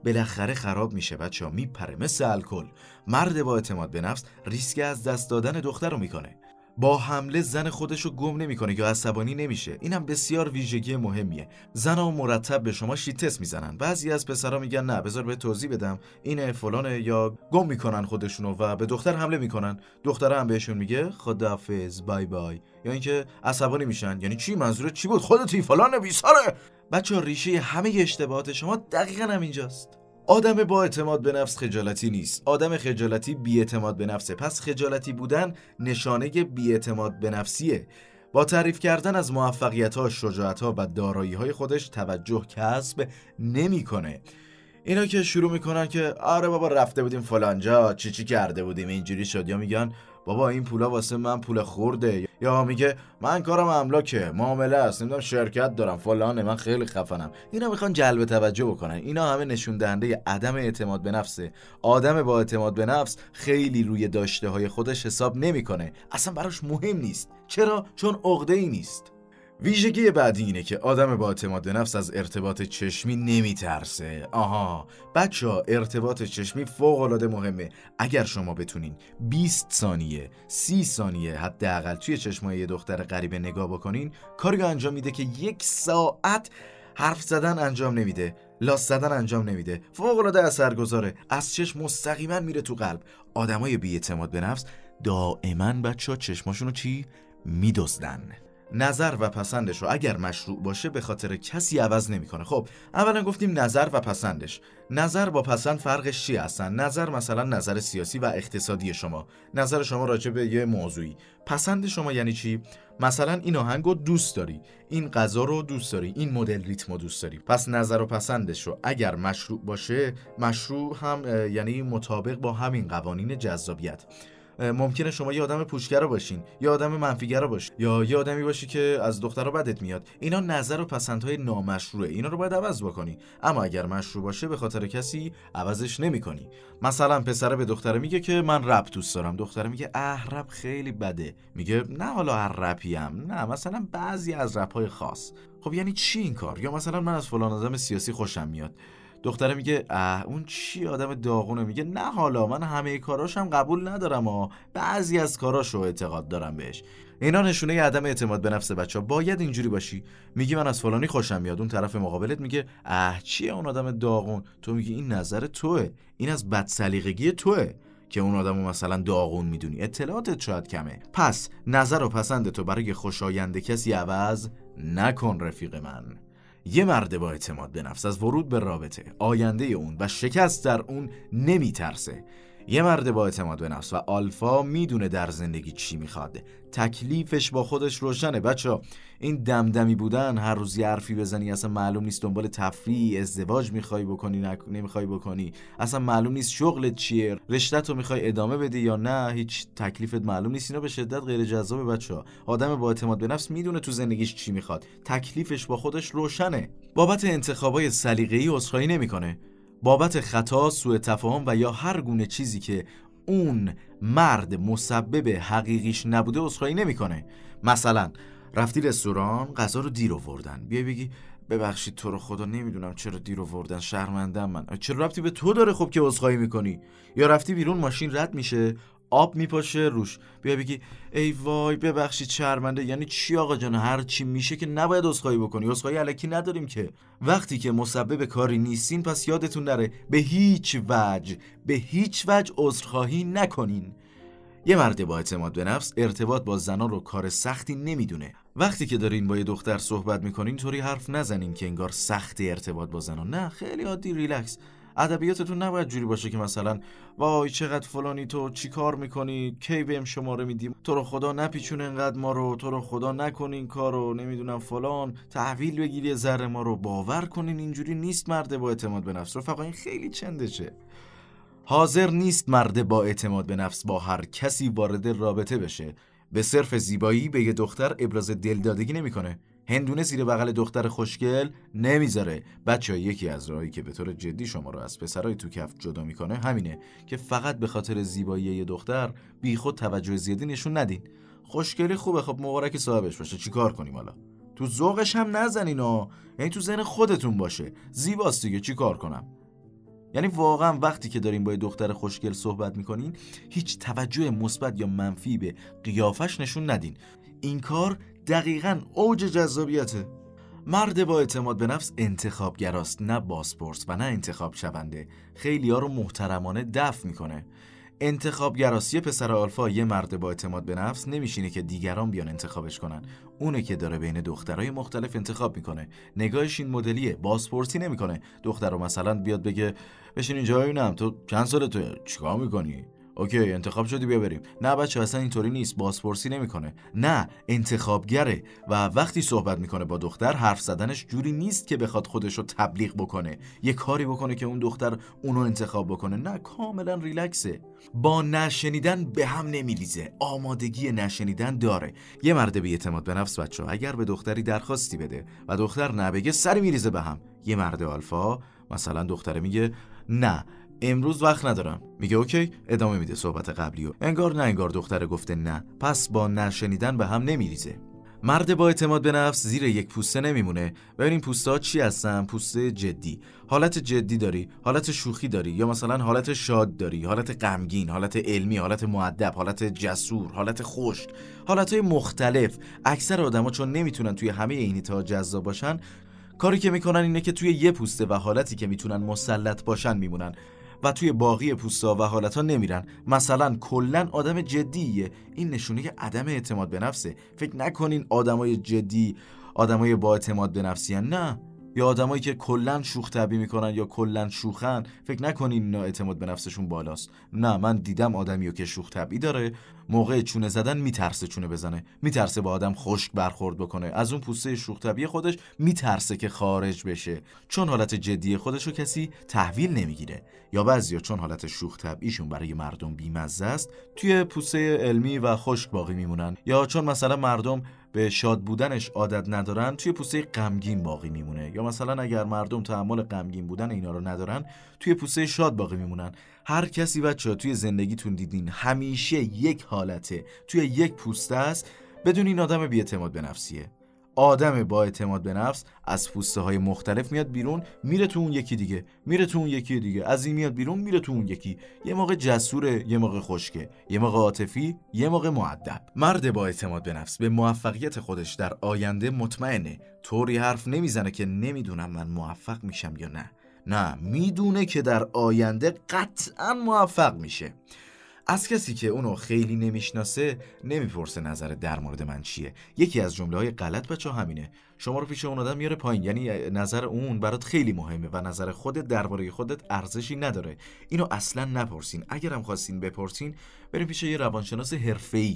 بالاخره خراب میشه بچه‌ها، میپره مثل الکل. مرد با اعتماد به نفس ریسک از دست دادن دختر رو میکنه. با حمله زن خودشو گم نمیکنه یا عصبانی نمیشه. اینم بسیار ویژگی مهمیه. زنها مرتب به شما شیت تست میزنن. بعضی از پسرا میگن نه بذار به توضیح بدم اینه فلانه، یا گم میکنن خودشونو و به دختر حمله میکنن. دختره هم بهشون میگه خداحافظ بای بای، یا اینکه عصبانی میشن. یعنی چی؟ منظورت چی بود؟ خودتی فلان بیساره. بچه‌ها ریشه همه اشتباهات شما دقیقاً همینجاست. آدم با اعتماد به نفس خجالتی نیست. آدم خجالتی بی اعتماد به نفسه. پس خجالتی بودن نشانه بی اعتماد به نفسیه. با تعریف کردن از موفقیت‌ها، شجاعت‌ها و دارایی‌های خودش توجه کسب نمی‌کنه. اینا که شروع میکنن که آره بابا رفته بودیم فلانجا، چی چی کرده بودیم اینجوری شد، یا میگن بابا این پولا واسه من پول خورده، یا میگه من کارم املاکه، معامله است، نمیدونم شرکت دارم فلانه، من خیلی خفنم. اینا میخوان جلب توجه بکنن. اینا همه نشون دهنده عدم اعتماد به نفسه. آدم با اعتماد به نفس خیلی روی داشته های خودش حساب نمیکنه. اصلا براش مهم نیست. چرا؟ چون عقده ای نیست. ویژگی بعدی اینه که آدم با اعتماد به نفس از ارتباط چشمی نمیترسه. آها بچه‌ها، ارتباط چشمی فوق‌العاده مهمه. اگر شما بتونین بیست ثانیه، سی ثانیه حداقل توی چشمای یه دختر غریبه نگاه بکنین، کاری انجام میده که یک ساعت حرف زدن انجام نمیده، لاس زدن انجام نمیده. فوق‌العاده اثرگذاره. از چشم مستقیما میره تو قلب. آدمای بی اعتماد به نفس دائما بچه‌ها چشماشونو چی میدزدن. نظر و پسندش رو اگر مشروع باشه به خاطر کسی عوض نمیکنه. خب اولا گفتیم نظر و پسندش. نظر با پسند فرقش چی هستن؟ نظر مثلا نظر سیاسی و اقتصادی شما، نظر شما راجع به یه موضوعی. پسند شما یعنی چی؟ مثلا این آهنگو دوست داری، این غذا رو دوست داری، این مدل ریتمو دوست داری. پس نظر و پسندش رو اگر مشروع باشه، مشروع هم یعنی مطابق با همین قوانین جذابیت. ممکنه شما یه آدم پوشگرا باشین، یا آدم منفیگرا باشین، یا یه آدمی باشی که از دخترها بدت میاد. اینا نظر و پسندهای نامشروعه. اینا رو باید عوض بکنی. اما اگر مشروع باشه به خاطر کسی عوضش نمی‌کنی. مثلا پسر به دختره میگه که من رپ دوست دارم، دختره میگه اه رپ خیلی بده. میگه نه حالا هر رپی هم، نه مثلا بعضی از رپ‌های خاص. خب یعنی چی این کار؟ یا مثلا من از فلان آدم سیاسی خوشم میاد، دختره میگه اه اون چی آدم داغونه. میگه نه حالا من همه کاراشم قبول ندارم ها، بعضی از کاراشو اعتقاد دارم بهش. اینا نشونه عدم اعتماد به نفس. بچه‌ها باید اینجوری باشی. میگی من از فلانی خوشم میاد، اون طرف مقابلت میگه اه چیه اون آدم داغون، تو میگی این نظر توئه، این از بدسلیقگی توئه که اون آدمو مثلا داغون میدونی، اطلاعاتت شاید کمه. پس نظر و پسند تو برای خوشایند کسی عوض نکن رفیق من. یه مرد با اعتماد به نفس از ورود به رابطه، آینده اون و شکست در اون نمیترسه. یه مرد با اعتماد به نفس و آلفا میدونه در زندگی چی میخواد. تکلیفش با خودش روشنه. بچه‌ها این دمدمی بودن، هر روز یه حرفی بزنی، اصلا معلوم نیست دنبال تفریح، ازدواج میخوای بکنی نه نمیخوای بکنی، اصلا معلوم نیست شغلت چیه، رشته‌تو میخوای ادامه بدی یا نه، هیچ تکلیفت معلوم نیست. اینا به شدت غیر جذابه بچه‌ها. آدم با اعتماد به نفس میدونه تو زندگیش چی میخواد، تکلیفش با خودش روشنه. بابت انتخابای سلیقه‌ای عذرخواهی نمیکنه. بابت خطا، سوء تفاهم و یا هر گونه چیزی که اون مرد مسبب حقیقیش نبوده عذرخواهی نمیکنه. مثلا رفتی رستوران، غذا رو دیر آوردن، بیای بگی ببخشید تو رو خدا نمیدونم چرا دیر آوردن، شرمندم من. چرا ربطی به تو داره خب که عذرخواهی میکنی؟ یا رفتی بیرون، ماشین رد میشه، آب میپاشه روش، بیا بگی ای وای ببخشید شرمنده. یعنی چی آقا جان؟ هر چی میشه که نباید عذرخواهی بکنی. عذرخواهی الکی نداریم که. وقتی که مسبب کاری نیستین پس یادتون نره به هیچ وجه به هیچ وجه عذرخواهی نکنین. یه مرد با اعتماد به نفس ارتباط با زنان رو کار سختی نمیدونه. وقتی که دارین با یه دختر صحبت میکنین طوری حرف نزنین که انگار سخت ارتباط با زنان. نه، خیلی عادی، ریلکس. ادبیاتتون نباید جوری باشه که مثلا وای چقدر فلانی، تو چی کار میکنی، کی بهم شماره میدی، تو رو خدا نپیچون انقدر ما رو، تو رو خدا نکن این کارو، نمیدونم فلان، تحویل بگیری ذره ما رو. باور کنین اینجوری نیست مرد با اعتماد به نفس. رفقا این خیلی چندشه. حاضر نیست مرد با اعتماد به نفس با هر کسی وارد رابطه بشه. به صرف زیبایی به یه دختر ابراز دلدادگی نمیکنه. هندونه زیر بغل دختر خوشگل نمیذاره. بچه‌ها یکی از راهایی که به طور جدی شما رو از پسرای تو کف جدا میکنه همینه که فقط به خاطر زیبایی یه دختر بیخود توجه زیادی نشون ندین. خوشگلی خوبه، خب مبارک صاحبش باشه، چیکار کنیم حالا؟ تو ذوقش هم نزنین ها، یعنی تو ذهن خودتون باشه. زیباست دیگه، چیکار کنم؟ یعنی واقعا وقتی که دارین با یه دختر خوشگل صحبت میکنین هیچ توجه مثبت یا منفی به قیافش نشون ندین. این کار دقیقاً اوج جذابیته. مرد با اعتماد به نفس انتخابگراست، نه بازپرس و نه انتخاب شونده. خیلی‌ها رو محترمانه دفع میکنه. انتخابگراست. یه پسر آلفا، یه مرد با اعتماد به نفس نمیشینه که دیگران بیان انتخابش کنن. اونه که داره بین دخترای مختلف انتخاب میکنه. نگاهش این مدلیه، بازپرسی نمیکنه. دختر رو مثلا بیاد بگه بشین اینجا ببینم تو چند سالته، چیکار میکنی؟ اوکی انتخاب شدی بیا بریم. نه بچه اصلا اینطوری نیست، بازپرسی نمیکنه. نه، انتخابگره و وقتی صحبت میکنه با دختر حرف زدنش جوری نیست که بخواد خودش رو تبلیغ بکنه، یه کاری بکنه که اون دختر اونو انتخاب بکنه. نه، کاملا ریلکسه. با نشنیدن به هم نمیریزه، آمادگی نشنیدن داره. یه مرد بی اعتماد به نفس بچه اگر به دختری درخواستی بده و دختر نبگه سر میریزه به هم. یه مرد آلفا مثلا دختره میگه نه امروز وقت ندارم، میگه اوکی، ادامه میده صحبت قبلیو. انگار نه انگار دختره گفته نه، پس با نشنیدن به هم نمیریزه. مرد با اعتماد به نفس زیر یک پوسته نمیمونه. ببینین پوسته ها چی هستن؟ پوسته جدی. حالت جدی داری، حالت شوخی داری، یا مثلا حالت شاد داری، حالت غمگین، حالت علمی، حالت مؤدب، حالت جسور، حالت خشک، حالتهای مختلف. اکثر آدما چون نمیتونن توی همه اینی‌ها جذاب باشن، کاری که میکنن اینه که توی یه پوسته و حالتی که میتونن مسلط باشن میمونن و توی باقی پوستا و حالتا نمیرن. مثلا کلن آدم جدیه، این نشونه عدم اعتماد به نفسه. فکر نکنین آدمای جدی آدمای با اعتماد به نفسی هن. نه، یا آدمایی که کلن شوخ طبعی میکنن یا کلن شوخن، فکر نکنین اینا اعتماد به نفسشون بالاست. نه، من دیدم آدمیو که شوخ طبعی داره، موقع چونه زدن میترسه چونه بزنه، میترسه با آدم خشک برخورد بکنه، از اون پوسته شوخ طبعی خودش میترسه که خارج بشه، چون حالت جدی خودشو کسی تحویل نمیگیره. یا بعضیا چون حالت شوخ طبعیشون برای مردم بیمزه است، توی پوسته علمی و خشک باقی میمونن. یا چون مثلا مردم به شاد بودنش عادت ندارن، توی پوسته غمگین باقی میمونه. یا مثلا اگر مردم تحمل غمگین بودن اینا رو ندارن، توی پوسته شاد باقی میمونن. هر کسی بچه‌ها توی زندگیتون دیدین همیشه یک حالته، توی یک پوسته است، بدون این آدم بی‌اعتماد به نفسیه. آدم با اعتماد به نفس از پوسته های مختلف میاد بیرون، میره تو اون یکی دیگه، میره تو اون یکی دیگه، از این میاد بیرون میره تو اون یکی. یه موقع جسوره، یه موقع خشکه، یه موقع عاطفی، یه موقع مؤدب. مرد با اعتماد به نفس به موفقیت خودش در آینده مطمئنه. طوری حرف نمیزنه که نمیدونم من موفق میشم یا نه. نه، میدونه که در آینده قطعا موفق میشه. از کسی که اونو خیلی نمیشناسه نمیپرسه نظر در مورد من چیه. یکی از جمله‌های غلط بچه‌ها همینه. شما رو پیش اون آدم میاره پایین، یعنی نظر اون برات خیلی مهمه و نظر خودت درباره خودت ارزشی نداره. اینو اصلا نپرسین. اگرم خواستین بپرسین، بریم پیش یه روانشناس حرفه‌ای.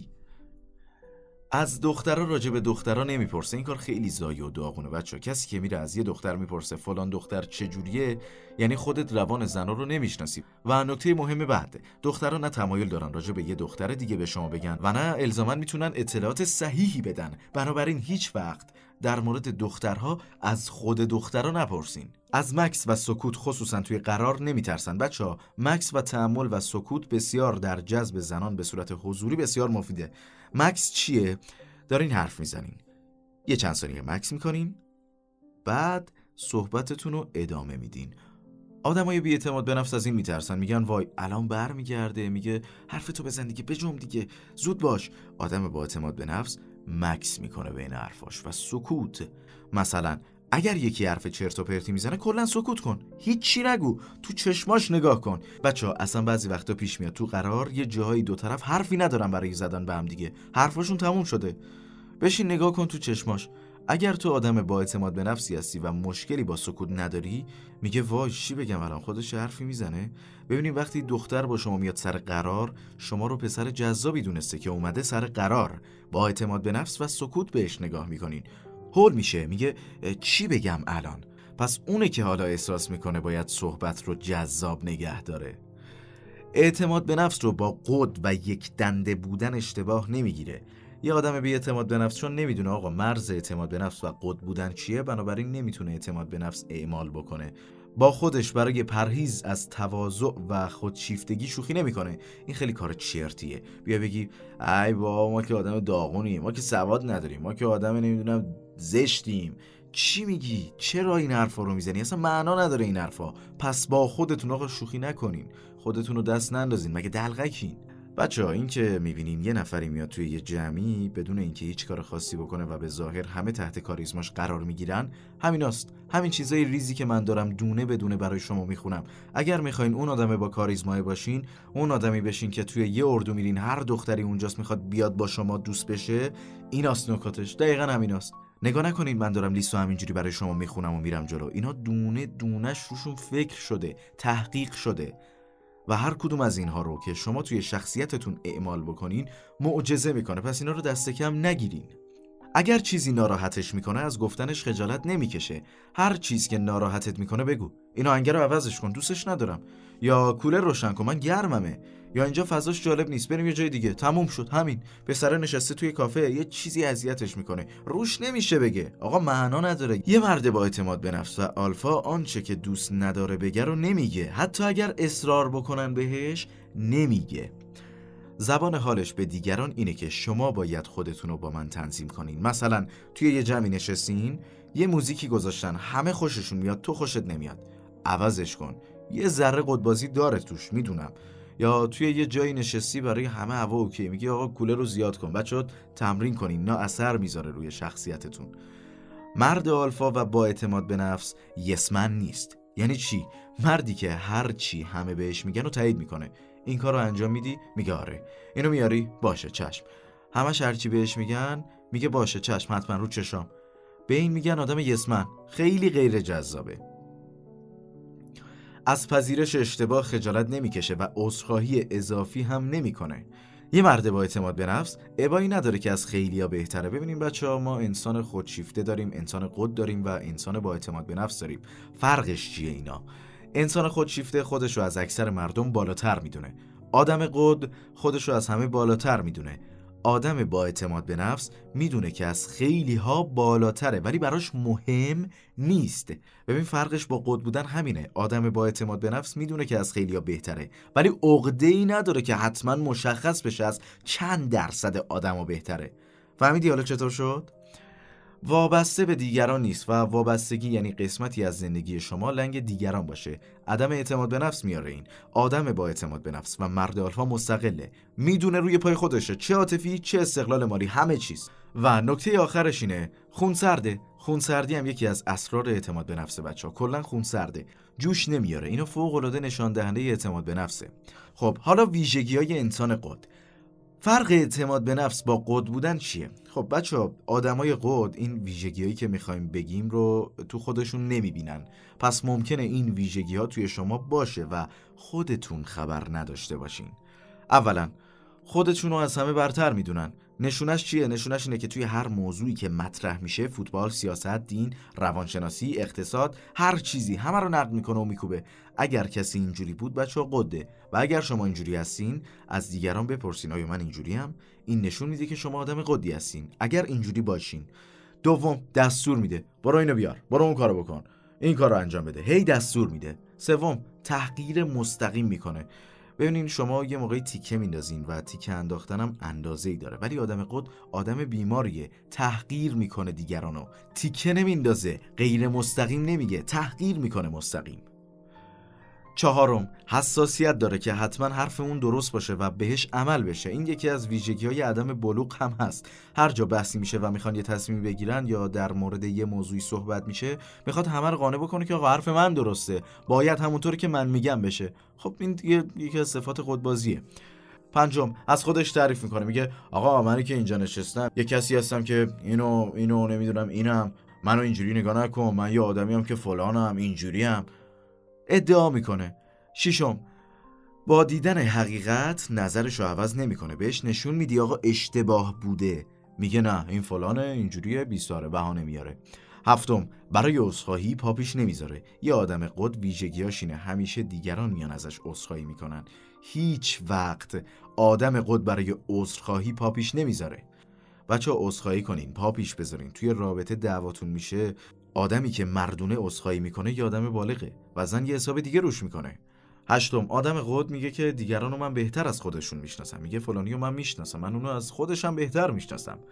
از دخترها راجع به دخترها نمیپرسه. این کار خیلی ضایع و داغونه بچه‌ها. کسی که میره از یه دختر میپرسه فلان دختر چجوریه، یعنی خودت روان زنا رو نمیشناسی. و نکته مهم بعد، دخترها نه تمایل دارن راجع به یه دختر دیگه به شما بگن و نه الزاما میتونن اطلاعات صحیحی بدن. بنابراین هیچ وقت در مورد دخترها از خود دخترها نپرسین. از مکث و سکوت خصوصا توی قرار نمیترسن بچه‌ها. مکث و تأمل و سکوت بسیار در جذب زنان به صورت حضوری بسیار مفیده. مکث چیه؟ دارین حرف میزنین، یه چند ثانیه مکث میکنین، بعد صحبتتون رو ادامه میدین. آدمای بی اعتماد به نفس از این میترسن، میگن وای الان برمیگرده میگه حرفتو بزن دیگه، بجنب دیگه، زود باش. آدم با اعتماد به نفس مکث میکنه بین حرفاش و سکوت. مثلا اگر یکی حرف چرت و پرتی میزنه کلا سکوت کن، هیچی نگو، تو چشماش نگاه کن. بچه‌ها اصلا بعضی وقتا پیش میاد تو قرار یه جاهایی دو طرف حرفی ندارن برای زدن به هم دیگه، حرفاشون تموم شده، بشین نگاه کن تو چشماش. اگر تو آدم با اعتماد به نفسی هستی و مشکلی با سکوت نداری، میگه وای چی بگم الان، خودش حرفی میزنه. ببینید وقتی دختر با شما میاد سر قرار، شما رو پسر جذابی دونسته که اومده سر قرار، با اعتماد به نفس و سکوت بهش نگاه میکنین. هول میشه، میگه چی بگم الان. پس اونه که حالا احساس میکنه باید صحبت رو جذاب نگه داره. اعتماد به نفس رو با قد و یک دنده بودن اشتباه نمیگیره. یه آدم بی اعتماد به نفس چون نمیدونه آقا مرز اعتماد به نفس و قد بودن چیه، بنابراین نمیتونه اعتماد به نفس اعمال بکنه. با خودش برای پرهیز از تواضع و خودشیفتگی شوخی نمیکنه. این خیلی کار چرتیه. بیا بگی ای بابا ما که آدم داغونیم، ما که سواد نداریم، ما که آدم نمیدونم زشتیم، چی میگی؟ چرا این حرفا رو میزنی؟ اصلا معنا نداره این حرفا. پس با خودتون آقا شوخی نکنین، خودتون رو دست نندازین، مگه دلغکین؟ بچه‌ها این که میبینیم یه نفری میاد توی یه جمعی بدون اینکه هیچ کار خاصی بکنه و به ظاهر همه تحت کاریزماش قرار میگیرن، همیناست. همین چیزای ریزی که من دارم دونه بدونه برای شما میخونم. اگر میخواین اون آدم با کاریزما باشین، اون آدمی بشین که توی یه اردو میرین هر دختری اونجاست میخواد بیاد با شما دوست بشه، ایناست نکاتش. دقیقاً همیناست. نگاه نکنین من دارم لیستو همینجوری برای شما میخونم و میرم جلو. اینا دونه دونه‌ش روشون فکر شده، تحقیق شده. و هر کدوم از اینها رو که شما توی شخصیتتون اعمال بکنین معجزه میکنه. پس اینا رو دست کم نگیرین. اگر چیزی ناراحتش میکنه از گفتنش خجالت نمیکشه. هر چیز که ناراحتت میکنه بگو. این آهنگ رو عوضش کن، دوستش ندارم. یا کولر روشن کن، من گرممه. یا اینجا فضاش جالب نیست، بریم یه جای دیگه. تموم شد. همین. پسر نشسته توی کافه یه چیزی اذیتش میکنه، روش نمیشه بگه. آقا معنا نداره. یه مرد با اعتماد به نفس و آلفا آنچه که دوست نداره بگه رو نمیگه. حتی اگر اصرار بکنن بهش نمیگه. زبان حالش به دیگران اینه که شما باید خودتون رو با من تنظیم کنین. مثلا توی یه جمعی نشستین، یه موزیکی گذاشتن، همه خوششون میاد، تو خوشت نمیاد. عوضش کن. یه ذره قدبازی داره توش، میدونم. یا توی یه جایی نشستی برای همه هوا اوکی، میگی آقا کولر رو زیاد کن. بچه‌ها تمرین کنین، نه اثر میذاره روی شخصیتتون. مرد آلفا و با اعتماد به نفس یسمن نیست. یعنی چی؟ مردی که هر چی همه بهش میگن و تایید میکنه. این کار رو انجام میدی؟ میگه آره. اینو میاری؟ باشه چشم. همش هر چی بهش میگن میگه باشه چشم، حتما رو چشام. به این میگن آدم یسمن. خیلی غیر جذابه. از پذیرش اشتباه خجالت نمیکشه و عذرخواهی اضافی هم نمیکنه. یه مرد با اعتماد به نفس ابایی نداره که از خیلیا بهتره. ببینیم بچه‌ها، ما انسان خودشیفته داریم، انسان قد داریم و انسان با اعتماد به نفس داریم. فرقش چیه اینا؟ انسان خودشیفته خودشو از اکثر مردم بالاتر میدونه. آدم قد خودشو از همه بالاتر میدونه. آدم با اعتماد به نفس میدونه که از خیلی ها بالاتره ولی براش مهم نیست. ببین فرقش با قد بودن همینه. آدم با اعتماد به نفس میدونه که از خیلی ها بهتره ولی عقده‌ای نداره که حتما مشخص بشه از چند درصد آدم ها بهتره. فهمیدی حالا چطور شد؟ وابسته به دیگران نیست و وابستگی یعنی قسمتی از زندگی شما لنگ دیگران باشه. عدم اعتماد به نفس میاره این. آدم با اعتماد به نفس و مرد آلفا مستقله، میدونه روی پای خودشه، چه عاطفی چه استقلال مالی، همه چیز. و نکته آخرش اینه، خونسرده. خونسردی هم یکی از اسرار اعتماد به نفس بچه‌ها. کلا خونسرده، جوش نمیاره. اینو فوق العاده نشان دهنده اعتماد به نفسه. خب حالا ویژگی‌های انسان قد. فرق اعتماد به نفس با قد بودن چیه؟ خب بچه‌ها، آدمای قد این ویژگی‌هایی که می‌خوایم بگیم رو تو خودشون نمی‌بینن. پس ممکنه این ویژگی‌ها توی شما باشه و خودتون خبر نداشته باشین. اولا خودشون رو از همه برتر میدونن. نشونش چیه؟ نشونش اینه که توی هر موضوعی که مطرح میشه، فوتبال، سیاست، دین، روانشناسی، اقتصاد، هر چیزی همه رو نقد میکنه و میکوبه. اگر کسی اینجوری بود بچه‌ها قده. و اگر شما اینجوری هستین از دیگران بپرسین آیا من اینجوریم؟ این نشون میده که شما آدم قدی هستین اگر اینجوری باشین. دوم دستور میده، برو اینو بیار، برو اون کارو بکن، این کارو انجام بده، هی دستور میده. سوم تحقیر مستقیم میکنه. ببینین شما یه موقعی تیکه میندازین و تیکه انداختنم اندازه‌ای داره ولی آدم قد آدم بیماریه، تحقیر میکنه دیگرانو. تیکه نمیندازه، غیر مستقیم نمیگه، تحقیر میکنه مستقیم. چهارم حساسیت داره که حتما حرف اون درست باشه و بهش عمل بشه. این یکی از ویژگی‌های عدم بلوغ هم هست. هر جا بحثی میشه و میخوان یه تصمیم بگیرن یا در مورد یه موضوعی صحبت میشه، میخواد همه رو قانع بکنه که آقا حرف من درسته، باید همونطوری که من میگم بشه. خب این دیگه یکی از صفات قدبازیه. پنجم از خودش تعریف میکنه، میگه آقا منی که اینجا نشستم یه کسی هستم که اینو اینو نمیدونم اینم، منو اینجوری نگاه نکن، من یه آدمیم که فلانم، اینجوریم. ادعا میکنه. ششم با دیدن حقیقت نظرشو عوض نمیکنه. بهش نشون میدی آقا اشتباه بوده، میگه نه این فلانه، اینجوریه، بیساره، بهانه میاره. هفتم برای عذرخواهی پا پیش نمیذاره. یه آدم قد ویژگیاش اینه، همیشه دیگران میان ازش عذرخواهی میکنن. هیچ وقت آدم قد برای عذرخواهی پا پیش نمیذاره. بچه‌ها عذرخواهی کنین، پا پیش بذارین. توی رابطه دعواتون میشه، آدمی که مردونه عذرخواهی میکنه یه آدم بالغه و زن یه حساب دیگه روش میکنه. هشتم آدم قد میگه که دیگرانو من بهتر از خودشون میشناسم. میگه فلانیو من میشناسم، من اونو از خودشم بهتر میشناسم.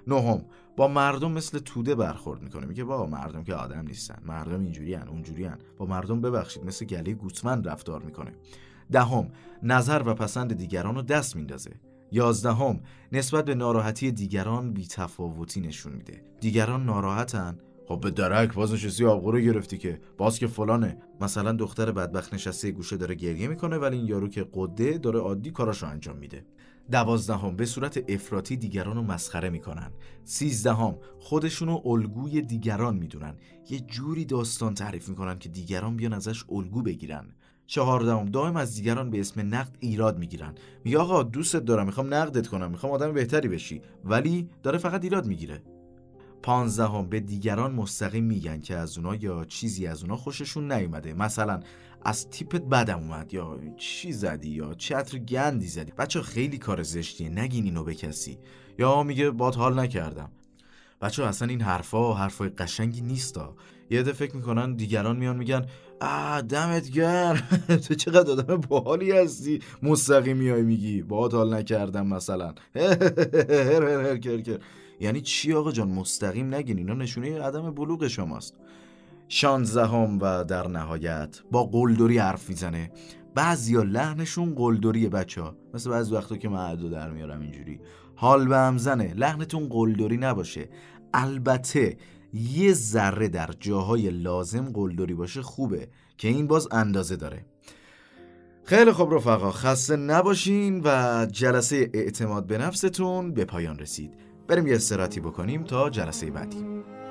نهم، با مردم مثل توده برخورد میکنه، میگه با مردم که آدم نیستن، مردم اینجوری ان اونجوری ان، با مردم ببخشید مثل گله گوسفند رفتار میکنه. دهم، نظر و پسند دیگران رو دست میندازه. یازدهم، نسبت به ناراحتی دیگران بی‌تفاوتی نشون میده. دیگران ناراحتن، خب به درک باز نشستی آبغورو گرفتی که باز که فلانه. مثلا دختر بدبخت نشسته گوشه داره گریه میکنه ولی این یارو که قده داره عادی کاراشو انجام میده. دوازدهم، به صورت افراطی دیگران رو مسخره میکنن. سیزدهم، خودشونو الگوی دیگران میدونن، یه جوری داستان تعریف میکنن که دیگران بیان ازش الگو بگیرن. چهاردهم، دائم از دیگران به اسم نقد ایراد میگیرن، میگه آقا دوستت دارم، میخوام نقدت کنم، میخوام آدم بهتری بشی، ولی داره فقط ایراد میگیره. پانزدهم، به دیگران مستقیم میگن که از اونا یا چیزی از اونا خوششون نیومده، مثلا از تیپت بدم اومد، یا چی زدی، یا چتر گندی زدی. بچه خیلی کار زشتیه، نگین اینو به کسی. یا میگه باد حال نکردم. بچه اصلا این حرفا حرفای قشنگی نیستا. یه عده فکر میکنن دیگران میان میگن آ دمت گرم تو چقدر آدم باحالی هستی، مستقیم میای میگی باد حال نکردم مثلا. یعنی چی آقا جان؟ مستقیم نگین، اینا نشونه عدم بلوغ شماست. شانزدهم و در نهایت، با قلدری حرف میزنه. بعضیا لحنشون قلدریه بچه‌ها، مثل بعضی وقتا که من ادا در میارم اینجوری حال به هم زنه. لحنتون قلدری نباشه، البته یه ذره در جاهای لازم قلدری باشه خوبه که این باز اندازه داره. خیلی خوب رفقا، خسته نباشین و جلسه اعتماد به نفستون به پایان رسید. بریم یه استراحتی بکنیم تا جلسه بعدی.